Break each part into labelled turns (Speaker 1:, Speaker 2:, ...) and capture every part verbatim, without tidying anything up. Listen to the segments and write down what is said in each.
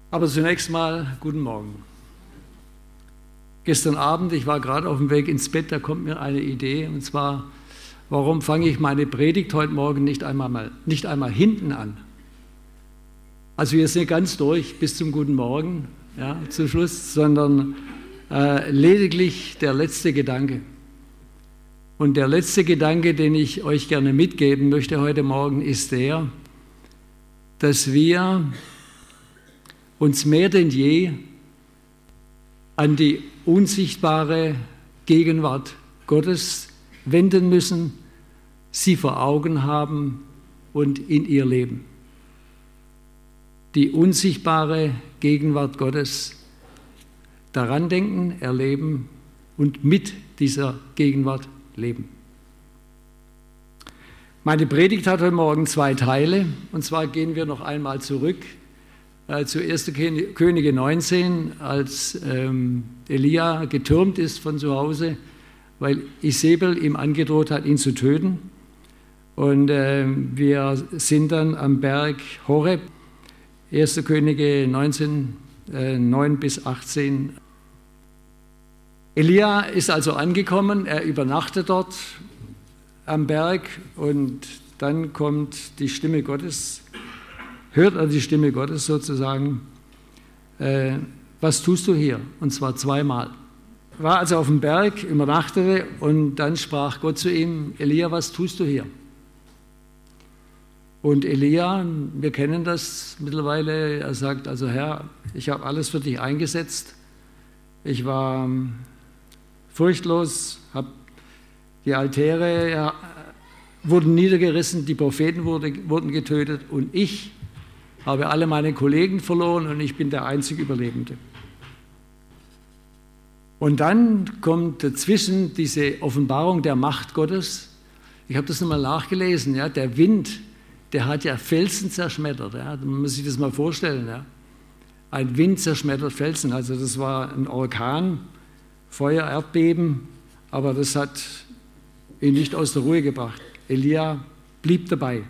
Speaker 1: Aber zunächst mal guten Morgen. Gestern Abend, ich war gerade auf dem Weg ins Bett, da kommt mir eine Idee, und zwar, warum fange ich meine Predigt heute Morgen nicht einmal, mal, nicht einmal hinten an? Also wir sind ganz durch bis zum guten Morgen, ja, zum Schluss, sondern äh, lediglich der letzte Gedanke. Und der letzte Gedanke, den ich euch gerne mitgeben möchte heute Morgen, ist der, dass wir uns mehr denn je an die unsichtbare Gegenwart Gottes wenden müssen, sie vor Augen haben und in ihr leben. Die unsichtbare Gegenwart Gottes daran denken, erleben und mit dieser Gegenwart leben. Meine Predigt hat heute Morgen zwei Teile, und zwar gehen wir noch einmal zurück äh, zu erster Könige neunzehn, als ähm, Elia getürmt ist von zu Hause, weil Isabel ihm angedroht hat, ihn zu töten. Und äh, wir sind dann am Berg Horeb, erster Könige neunzehn, äh, neun bis achtzehn. Elia ist also angekommen, er übernachtet dort am Berg und dann kommt die Stimme Gottes, hört er die Stimme Gottes sozusagen, äh, was tust du hier? Und zwar zweimal. War also auf dem Berg, übernachtete und dann sprach Gott zu ihm, Elia, was tust du hier? Und Elia, wir kennen das mittlerweile, er sagt, also Herr, ich habe alles für dich eingesetzt, ich war furchtlos, habe die Altäre ja, wurden niedergerissen, die Propheten wurde, wurden getötet und ich habe alle meine Kollegen verloren und ich bin der einzige Überlebende. Und dann kommt dazwischen diese Offenbarung der Macht Gottes. Ich habe das nochmal nachgelesen, ja, der Wind, der hat ja Felsen zerschmettert. Ja, man muss sich das mal vorstellen. Ja. Ein Wind zerschmettert Felsen, also das war ein Orkan, Feuer, Erdbeben, aber das hat ihn nicht aus der Ruhe gebracht. Elia blieb dabei.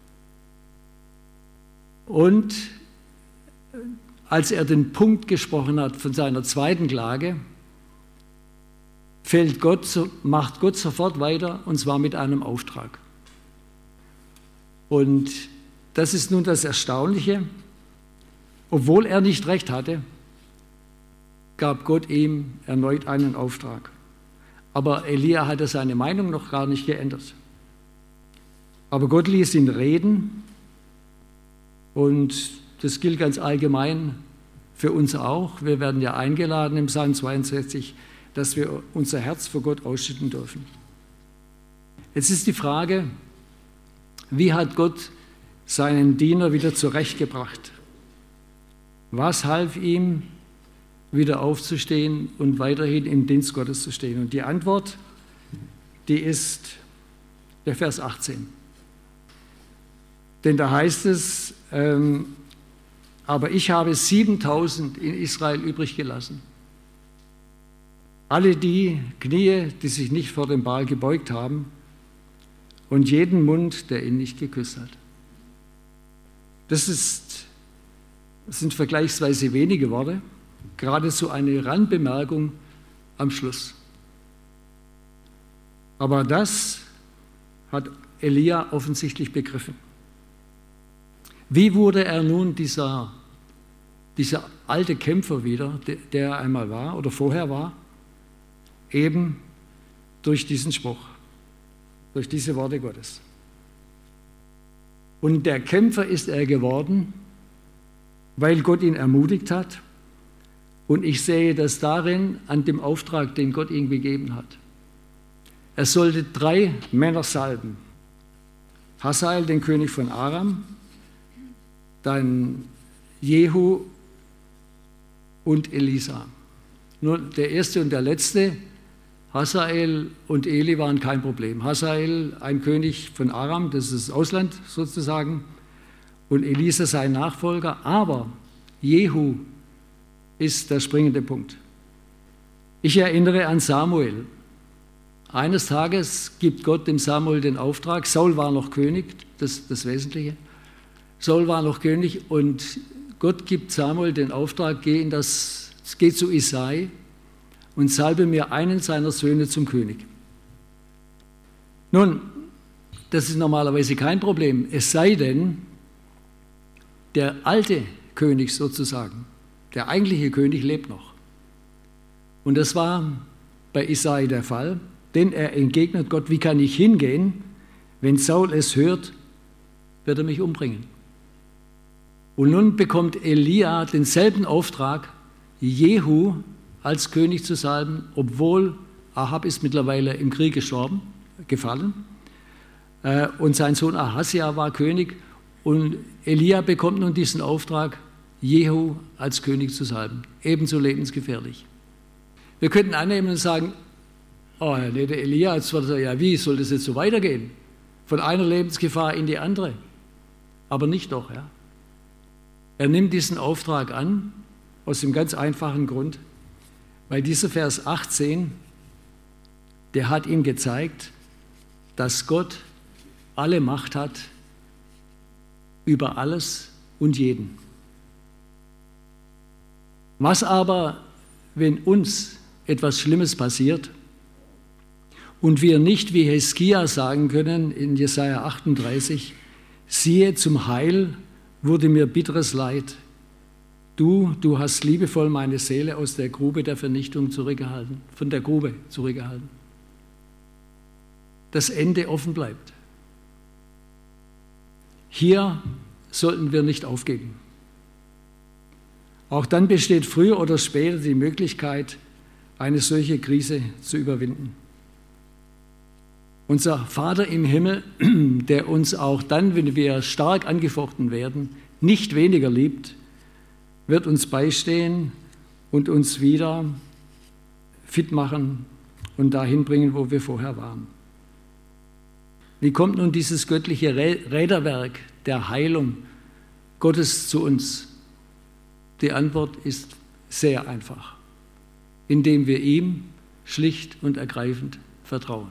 Speaker 1: Und als er den Punkt gesprochen hat von seiner zweiten Klage, fällt Gott, macht Gott sofort weiter, und zwar mit einem Auftrag. Und das ist nun das Erstaunliche. Obwohl er nicht recht hatte, gab Gott ihm erneut einen Auftrag. Aber Elia hatte seine Meinung noch gar nicht geändert. Aber Gott ließ ihn reden, und das gilt ganz allgemein für uns auch. Wir werden ja eingeladen im Psalm zweiundsechzig, dass wir unser Herz vor Gott ausschütten dürfen. Jetzt ist die Frage, wie hat Gott seinen Diener wieder zurechtgebracht? Was half ihm, wieder aufzustehen und weiterhin im Dienst Gottes zu stehen? Und die Antwort, die ist der Vers achtzehn. Denn da heißt es, ähm, aber ich habe siebentausend in Israel übrig gelassen. Alle die Knie, die sich nicht vor dem Baal gebeugt haben, und jeden Mund, der ihn nicht geküsst hat. Das, ist, das sind vergleichsweise wenige Worte, geradezu eine Randbemerkung am Schluss. Aber das hat Elia offensichtlich begriffen. Wie wurde er nun dieser, dieser alte Kämpfer wieder, der, der er einmal war oder vorher war? Eben durch diesen Spruch, durch diese Worte Gottes. Und der Kämpfer ist er geworden, weil Gott ihn ermutigt hat. Und ich sehe das darin, an dem Auftrag, den Gott ihm gegeben hat. Er sollte drei Männer salben. Hazael, den König von Aram, dann Jehu und Elisa. Nur der erste und der letzte, Hazael und Eli, waren kein Problem. Hazael, ein König von Aram, das ist das Ausland sozusagen, und Elisa sein Nachfolger, aber Jehu ist der springende Punkt. Ich erinnere an Samuel. Eines Tages gibt Gott dem Samuel den Auftrag, Saul war noch König, das ist das Wesentliche. Saul war noch König und Gott gibt Samuel den Auftrag, geh, in das, geh zu Isai und salbe mir einen seiner Söhne zum König. Nun, das ist normalerweise kein Problem, es sei denn, der alte König sozusagen, der eigentliche König lebt noch. Und das war bei Isai der Fall, denn er entgegnet Gott, wie kann ich hingehen, wenn Saul es hört, wird er mich umbringen. Und nun bekommt Elia denselben Auftrag, Jehu als König zu salben, obwohl Ahab ist mittlerweile im Krieg gestorben, gefallen. Und sein Sohn Ahasja war König. Und Elia bekommt nun diesen Auftrag, Jehu als König zu salben. Ebenso lebensgefährlich. Wir könnten annehmen und sagen, oh, nee, der Elia, jetzt wird er, ja, wie soll das jetzt so weitergehen? Von einer Lebensgefahr in die andere. Aber nicht doch, ja. Er nimmt diesen Auftrag an, aus dem ganz einfachen Grund, weil dieser Vers achtzehn, der hat ihm gezeigt, dass Gott alle Macht hat über alles und jeden. Was aber, wenn uns etwas Schlimmes passiert und wir nicht wie Heskia sagen können in Jesaja achtunddreißig, siehe, zum Heil wurde mir bitteres Leid. Du, du hast liebevoll meine Seele aus der Grube der Vernichtung zurückgehalten, von der Grube zurückgehalten. Das Ende offen bleibt. Hier sollten wir nicht aufgeben. Auch dann besteht früher oder später die Möglichkeit, eine solche Krise zu überwinden. Unser Vater im Himmel, der uns auch dann, wenn wir stark angefochten werden, nicht weniger liebt, wird uns beistehen und uns wieder fit machen und dahin bringen, wo wir vorher waren. Wie kommt nun dieses göttliche Räderwerk der Heilung Gottes zu uns? Die Antwort ist sehr einfach, indem wir ihm schlicht und ergreifend vertrauen.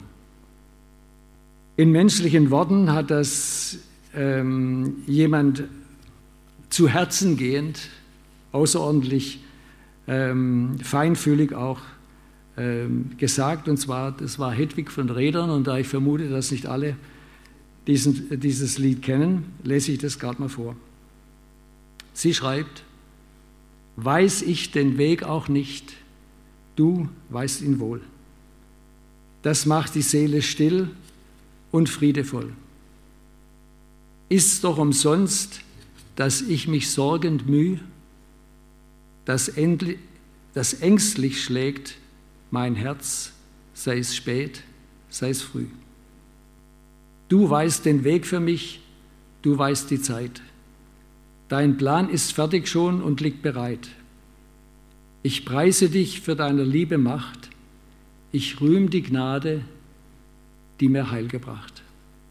Speaker 1: In menschlichen Worten hat das ähm, jemand zu Herzen gehend, außerordentlich ähm, feinfühlig auch ähm, gesagt, und zwar, das war Hedwig von Rädern, und da ich vermute, dass nicht alle diesen, dieses Lied kennen, lese ich das gerade mal vor. Sie schreibt: Weiß ich den Weg auch nicht, du weißt ihn wohl. Das macht die Seele still und friedevoll. Ist's doch umsonst, dass ich mich sorgend müh, dass, endlich, dass ängstlich schlägt mein Herz, sei es spät, sei es früh. Du weißt den Weg für mich, du weißt die Zeit. Dein Plan ist fertig schon und liegt bereit. Ich preise dich für deine liebe Macht, ich rühm die Gnade, die mir Heil gebracht.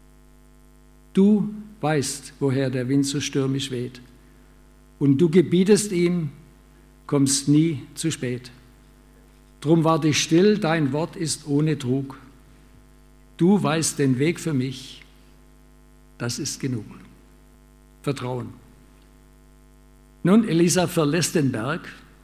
Speaker 1: Du weißt, woher der Wind so stürmisch weht, und du gebietest ihm, kommst nie zu spät. Drum warte ich still, dein Wort ist ohne Trug. Du weißt den Weg für mich, das ist genug. Vertrauen. Nun, Elisa verlässt den Berg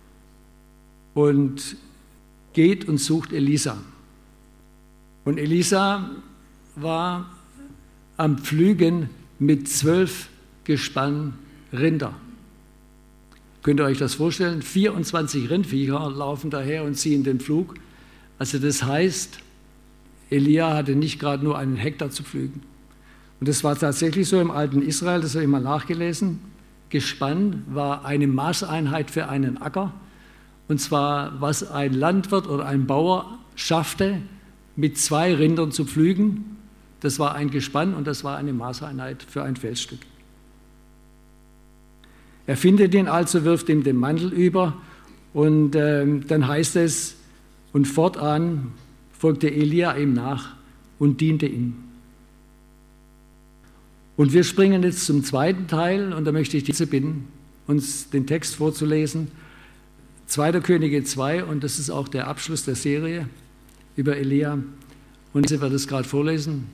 Speaker 1: und geht und sucht Elisa. Und Elisa war am Pflügen mit zwölf Gespann Rinder. Könnt ihr euch das vorstellen? vierundzwanzig Rindviecher laufen daher und ziehen den Pflug. Also das heißt, Elia hatte nicht gerade nur einen Hektar zu pflügen. Und das war tatsächlich so im alten Israel, das habe ich mal nachgelesen. Gespann war eine Maßeinheit für einen Acker. Und zwar, was ein Landwirt oder ein Bauer schaffte, mit zwei Rindern zu pflügen, das war ein Gespann und das war eine Maßeinheit für ein Felsstück. Er findet ihn also, wirft ihm den Mantel über, und äh, dann heißt es, und fortan folgte Elia ihm nach und diente ihm. Und wir springen jetzt zum zweiten Teil, und da möchte ich diese bitten, uns den Text vorzulesen. zweiter Könige zwei, und das ist auch der Abschluss der Serie über Elia. Und sie wird es gerade vorlesen.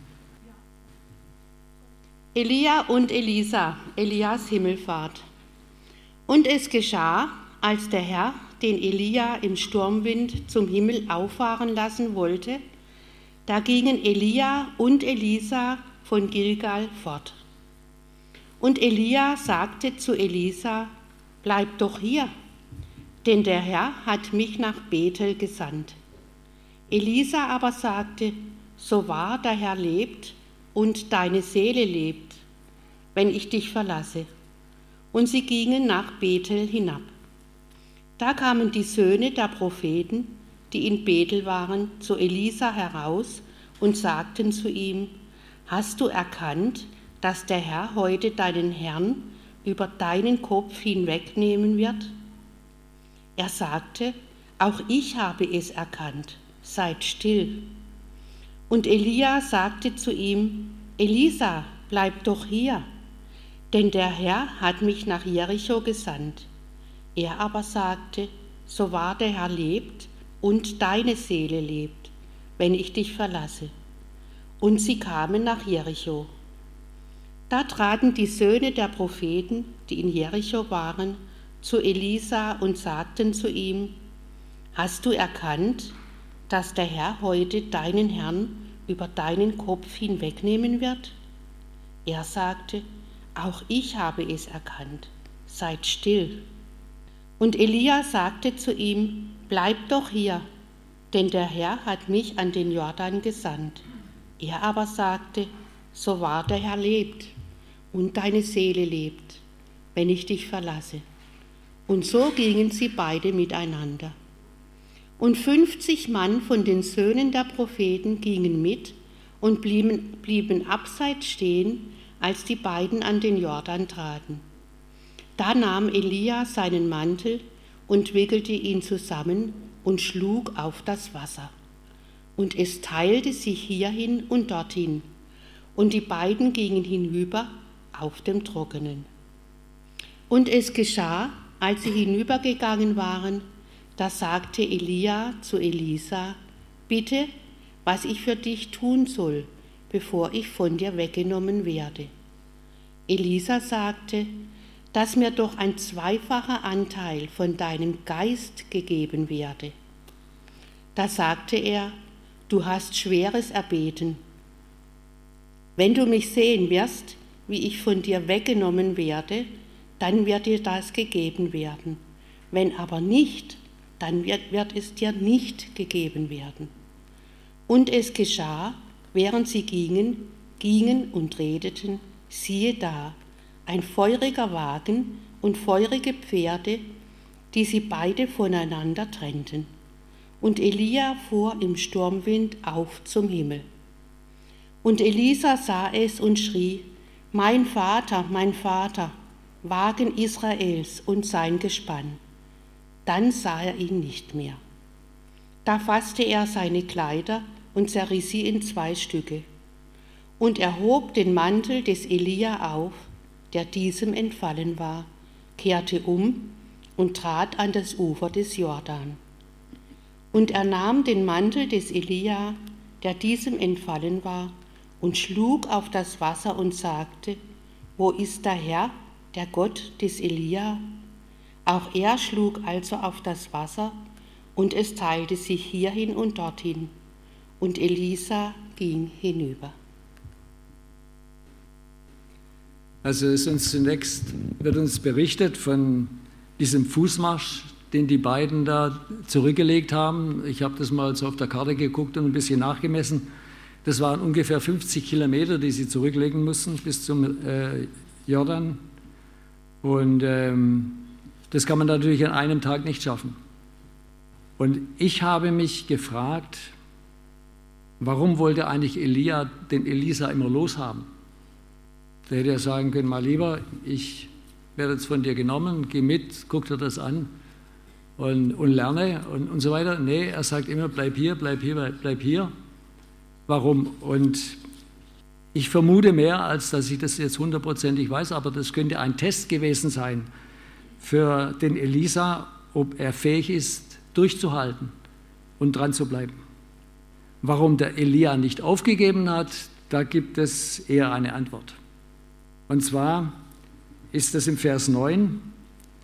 Speaker 2: Elia und Elisa, Elias Himmelfahrt. Und es geschah, als der Herr den Elia im Sturmwind zum Himmel auffahren lassen wollte, da gingen Elia und Elisa von Gilgal fort. Und Elia sagte zu Elisa: Bleib doch hier, denn der Herr hat mich nach Bethel gesandt. Elisa aber sagte: So wahr der Herr lebt und deine Seele lebt, wenn ich dich verlasse. Und sie gingen nach Bethel hinab. Da kamen die Söhne der Propheten, die in Bethel waren, zu Elisa heraus und sagten zu ihm: Hast du erkannt, dass der Herr heute deinen Herrn über deinen Kopf hinwegnehmen wird? Er sagte: Auch ich habe es erkannt, seid still. Und Elia sagte zu ihm: Elisa, bleib doch hier, denn der Herr hat mich nach Jericho gesandt. Er aber sagte: So wahr der Herr lebt und deine Seele lebt, wenn ich dich verlasse. Und sie kamen nach Jericho. Da traten die Söhne der Propheten, die in Jericho waren, zu Elisa und sagten zu ihm: Hast du erkannt, dass der Herr heute deinen Herrn über deinen Kopf hinwegnehmen wird? Er sagte: Auch ich habe es erkannt, seid still. Und Elia sagte zu ihm: Bleib doch hier, denn der Herr hat mich an den Jordan gesandt. Er aber sagte: So wahr der Herr lebt und deine Seele lebt, wenn ich dich verlasse. Und so gingen sie beide miteinander. Und fünfzig Mann von den Söhnen der Propheten gingen mit und blieben, blieben abseits stehen, als die beiden an den Jordan traten. Da nahm Elia seinen Mantel und wickelte ihn zusammen und schlug auf das Wasser. Und es teilte sich hierhin und dorthin, und die beiden gingen hinüber auf dem Trockenen. Und es geschah, als sie hinübergegangen waren, da sagte Elia zu Elisa: Bitte, was ich für dich tun soll, bevor ich von dir weggenommen werde. Elisa sagte: Dass mir doch ein zweifacher Anteil von deinem Geist gegeben werde. Da sagte er: Du hast Schweres erbeten. Wenn du mich sehen wirst, wie ich von dir weggenommen werde, dann wird dir das gegeben werden. Wenn aber nicht, dann wird, wird es dir nicht gegeben werden. Und es geschah, während sie gingen, gingen und redeten, siehe da, ein feuriger Wagen und feurige Pferde, die sie beide voneinander trennten. Und Elia fuhr im Sturmwind auf zum Himmel. Und Elisa sah es und schrie: Mein Vater, mein Vater, Wagen Israels und sein Gespann. Dann sah er ihn nicht mehr. Da fasste er seine Kleider und zerriss sie in zwei Stücke. Und er hob den Mantel des Elia auf, der diesem entfallen war, kehrte um und trat an das Ufer des Jordan. Und er nahm den Mantel des Elia, der diesem entfallen war, und schlug auf das Wasser und sagte: Wo ist der Herr, der Gott des Elia? Auch er schlug also auf das Wasser, und es teilte sich hierhin und dorthin, und Elisa ging hinüber.
Speaker 1: Also ist uns zunächst, wird uns berichtet von diesem Fußmarsch, den die beiden da zurückgelegt haben. Ich habe das mal so auf der Karte geguckt und ein bisschen nachgemessen. Das waren ungefähr fünfzig Kilometer, die sie zurücklegen mussten bis zum äh, Jordan. Und ähm, das kann man natürlich an einem Tag nicht schaffen. Und ich habe mich gefragt, warum wollte eigentlich Elia den Elisa immer loshaben? Da hätte er sagen können: Mal lieber, ich werde jetzt von dir genommen, geh mit, guck dir das an und, und lerne und, und so weiter. Nee, er sagt immer: Bleib hier, bleib hier, bleib hier. Warum? Und ich vermute mehr, als dass ich das jetzt hundertprozentig weiß, aber das könnte ein Test gewesen sein für den Elisa, ob er fähig ist, durchzuhalten und dran zu bleiben. Warum der Elia nicht aufgegeben hat, da gibt es eher eine Antwort. Und zwar ist es im Vers neun: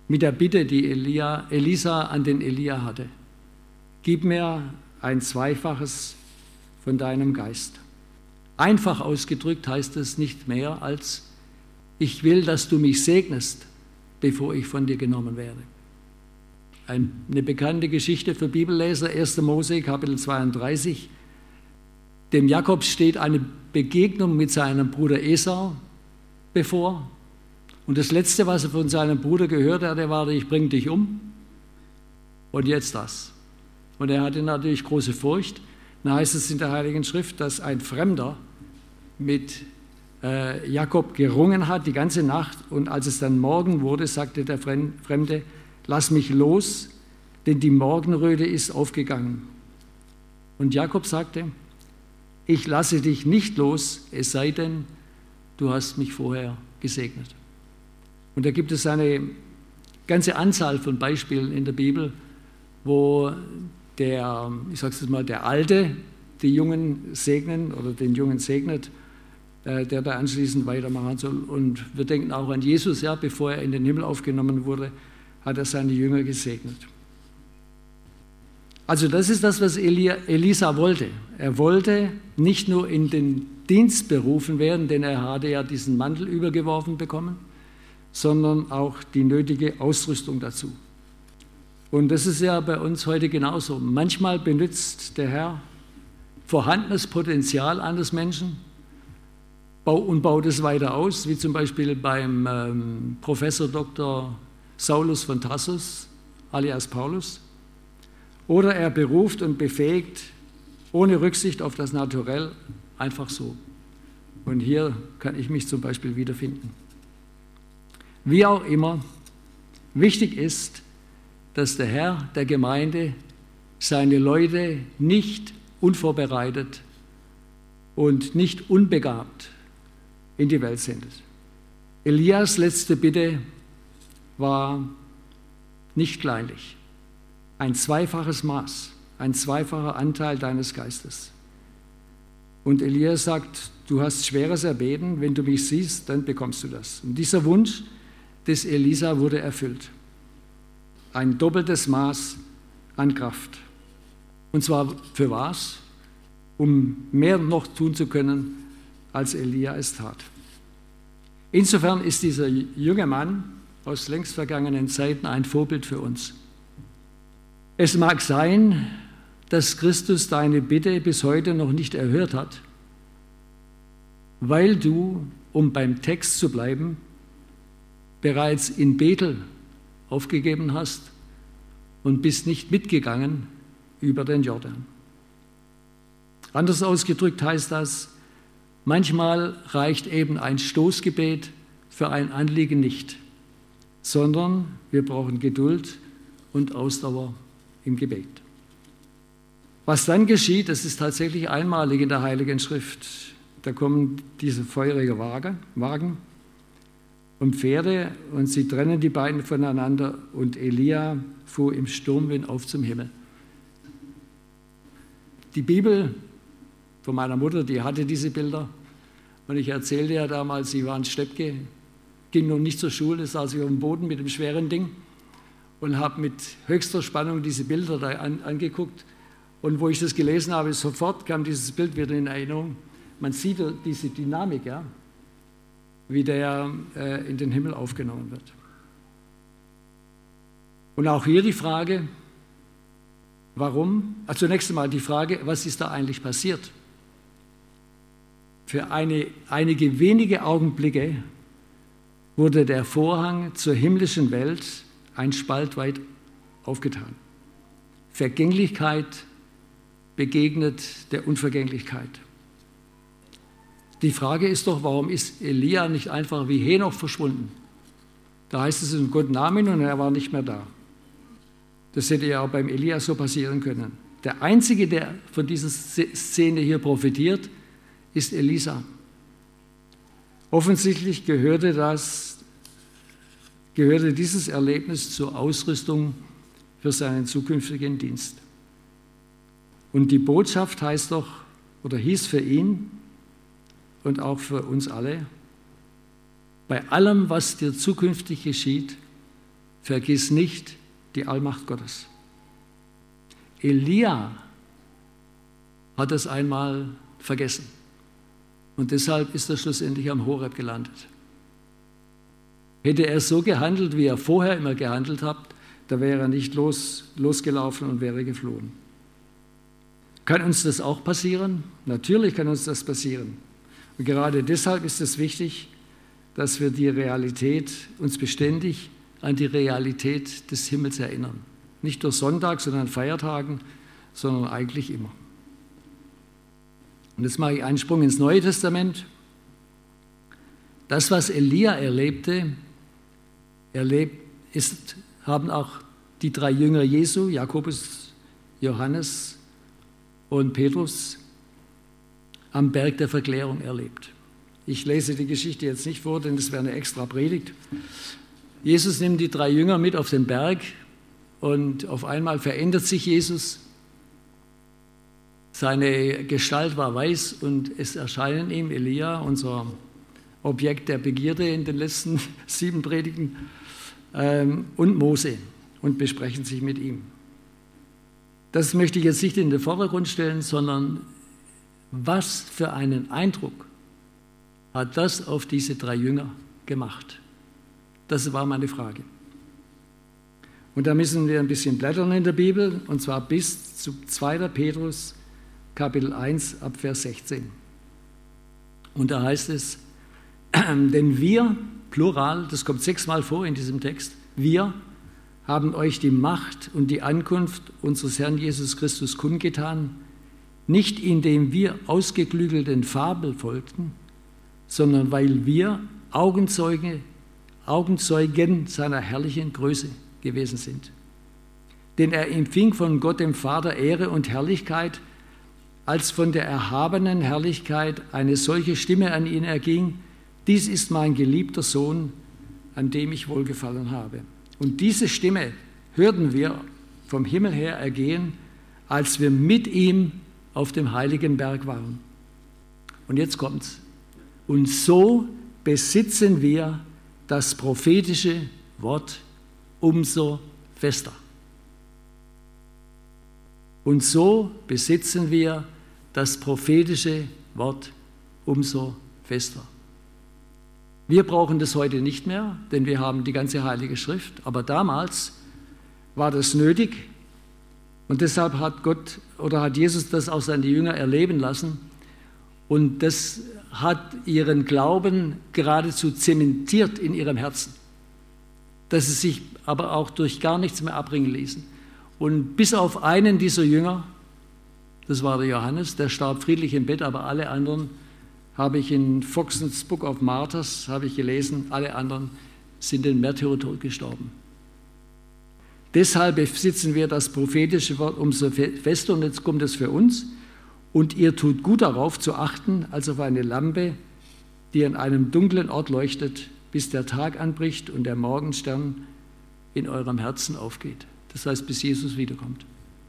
Speaker 1: mit der Bitte, die Elia, Elisa an den Elia hatte. Gib mir ein Zweifaches von deinem Geist. Einfach ausgedrückt heißt es nicht mehr als, ich will, dass du mich segnest, bevor ich von dir genommen werde. Eine bekannte Geschichte für Bibelleser, erster Mose, Kapitel zweiunddreißig. Dem Jakob steht eine Begegnung mit seinem Bruder Esau bevor. Und das Letzte, was er von seinem Bruder gehört hatte, war, ich bringe dich um. Und jetzt das. Und er hatte natürlich große Furcht. Dann heißt es in der Heiligen Schrift, dass ein Fremder mit äh, Jakob gerungen hat die ganze Nacht. Und als es dann Morgen wurde, sagte der Fremde, lass mich los, denn die Morgenröte ist aufgegangen. Und Jakob sagte, ich lasse dich nicht los, es sei denn, du hast mich vorher gesegnet. Und da gibt es eine ganze Anzahl von Beispielen in der Bibel, wo der, ich sage es mal, der Alte die Jungen segnen oder den Jungen segnet, äh, der da anschließend weitermachen soll. Und wir denken auch an Jesus, ja, bevor er in den Himmel aufgenommen wurde, hat er seine Jünger gesegnet. Also das ist das, was Elia, Elisa wollte. Er wollte nicht nur in den Dienst berufen werden, denn er hatte ja diesen Mantel übergeworfen bekommen, sondern auch die nötige Ausrüstung dazu. Und das ist ja bei uns heute genauso. Manchmal benutzt der Herr vorhandenes Potenzial eines Menschen und baut es weiter aus, wie zum Beispiel beim ähm, Professor Doktor Saulus von Tarsus, alias Paulus. Oder er beruft und befähigt ohne Rücksicht auf das Naturell einfach so. Und hier kann ich mich zum Beispiel wiederfinden. Wie auch immer, wichtig ist, dass der Herr der Gemeinde seine Leute nicht unvorbereitet und nicht unbegabt in die Welt sendet. Elias letzte Bitte war nicht kleinlich. Ein zweifaches Maß, ein zweifacher Anteil deines Geistes. Und Elia sagt, du hast Schweres erbeten, wenn du mich siehst, dann bekommst du das. Und dieser Wunsch des Elisa wurde erfüllt. Ein doppeltes Maß an Kraft. Und zwar für was? Um mehr noch tun zu können, als Elia es tat. Insofern ist dieser junge Mann aus längst vergangenen Zeiten ein Vorbild für uns. Es mag sein, dass Christus deine Bitte bis heute noch nicht erhört hat, weil du, um beim Text zu bleiben, bereits in Bethel aufgegeben hast und bist nicht mitgegangen über den Jordan. Anders ausgedrückt heißt das, manchmal reicht eben ein Stoßgebet für ein Anliegen nicht, sondern wir brauchen Geduld und Ausdauer im Gebet. Was dann geschieht, das ist tatsächlich einmalig in der Heiligen Schrift. Da kommen diese feurigen Wagen und Pferde und sie trennen die beiden voneinander und Elia fuhr im Sturmwind auf zum Himmel. Die Bibel von meiner Mutter, die hatte diese Bilder und ich erzählte ja damals, sie waren Steppke, ging noch nicht zur Schule, saß ich auf dem Boden mit dem schweren Ding und habe mit höchster Spannung diese Bilder da an, angeguckt. Und wo ich das gelesen habe, sofort kam dieses Bild wieder in Erinnerung. Man sieht diese Dynamik, ja, wie der äh, in den Himmel aufgenommen wird. Und auch hier die Frage, warum? Also zunächst einmal die Frage, was ist da eigentlich passiert? Für eine, einige wenige Augenblicke wurde der Vorhang zur himmlischen Welt ein Spalt weit aufgetan. Vergänglichkeit begegnet der Unvergänglichkeit. Die Frage ist doch, warum ist Elia nicht einfach wie Henoch verschwunden? Da heißt es, und Gott nahm ihn und er war nicht mehr da. Das hätte ja auch beim Elia so passieren können. Der Einzige, der von dieser Szene hier profitiert, ist Elisa. Offensichtlich gehörte, das, gehörte dieses Erlebnis zur Ausrüstung für seinen zukünftigen Dienst. Und die Botschaft heißt doch, oder hieß für ihn und auch für uns alle, bei allem, was dir zukünftig geschieht, vergiss nicht die Allmacht Gottes. Elia hat es einmal vergessen und deshalb ist er schlussendlich am Horeb gelandet. Hätte er so gehandelt, wie er vorher immer gehandelt hat, da wäre er nicht los, losgelaufen und wäre geflohen. Kann uns das auch passieren? Natürlich kann uns das passieren. Und gerade deshalb ist es wichtig, dass wir die Realität, uns beständig an die Realität des Himmels erinnern. Nicht nur Sonntag, sondern an Feiertagen, sondern eigentlich immer. Und jetzt mache ich einen Sprung ins Neue Testament. Das, was Elia erlebte, erlebt ist, haben auch die drei Jünger Jesu, Jakobus, Johannes und Petrus, am Berg der Verklärung erlebt. Ich lese die Geschichte jetzt nicht vor, denn das wäre eine extra Predigt. Jesus nimmt die drei Jünger mit auf den Berg und auf einmal verändert sich Jesus. Seine Gestalt war weiß und es erscheinen ihm Elia, unser Objekt der Begierde in den letzten sieben Predigten, ähm, und Mose und besprechen sich mit ihm. Das möchte ich jetzt nicht in den Vordergrund stellen, sondern was für einen Eindruck hat das auf diese drei Jünger gemacht? Das war meine Frage. Und da müssen wir ein bisschen blättern in der Bibel, und zwar bis zu zweiter Petrus, Kapitel eins, ab Vers sechzehn. Und da heißt es, denn wir, Plural, das kommt sechsmal vor in diesem Text, wir haben euch die Macht und die Ankunft unseres Herrn Jesus Christus kundgetan, nicht indem wir ausgeklügelten Fabel folgten, sondern weil wir Augenzeuge, Augenzeugen seiner herrlichen Größe gewesen sind. Denn er empfing von Gott dem Vater Ehre und Herrlichkeit, als von der erhabenen Herrlichkeit eine solche Stimme an ihn erging, dies ist mein geliebter Sohn, an dem ich wohlgefallen habe. Und diese Stimme hörten wir vom Himmel her ergehen, als wir mit ihm auf dem heiligen Berg waren. Und jetzt kommt's. Und so besitzen wir das prophetische Wort umso fester. Und so besitzen wir das prophetische Wort umso fester. Wir brauchen das heute nicht mehr, denn wir haben die ganze Heilige Schrift. Aber damals war das nötig und deshalb hat Gott oder hat Jesus das auch seine Jünger erleben lassen. Und das hat ihren Glauben geradezu zementiert in ihrem Herzen, dass sie sich aber auch durch gar nichts mehr abbringen ließen. Und bis auf einen dieser Jünger, das war der Johannes, der starb friedlich im Bett, aber alle anderen habe ich in Foxens Book of Martyrs, habe ich gelesen, alle anderen sind den Märtyrertod gestorben. Deshalb besitzen wir das prophetische Wort umso fester, und jetzt kommt es für uns, und ihr tut gut darauf zu achten, als auf eine Lampe, die an einem dunklen Ort leuchtet, bis der Tag anbricht und der Morgenstern in eurem Herzen aufgeht. Das heißt, bis Jesus wiederkommt.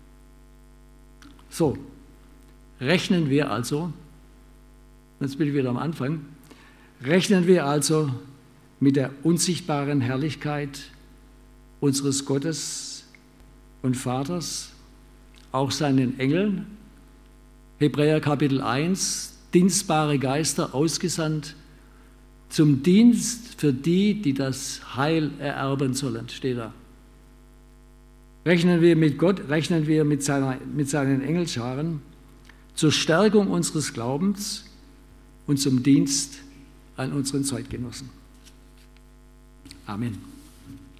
Speaker 1: So, rechnen wir also, jetzt bin ich wieder am Anfang, rechnen wir also mit der unsichtbaren Herrlichkeit unseres Gottes und Vaters, auch seinen Engeln. Hebräer Kapitel eins, dienstbare Geister ausgesandt zum Dienst für die, die das Heil ererben sollen, steht da. Rechnen wir mit Gott, rechnen wir mit, seiner, mit seinen Engelscharen zur Stärkung unseres Glaubens und zum Dienst an unseren Zeitgenossen. Amen.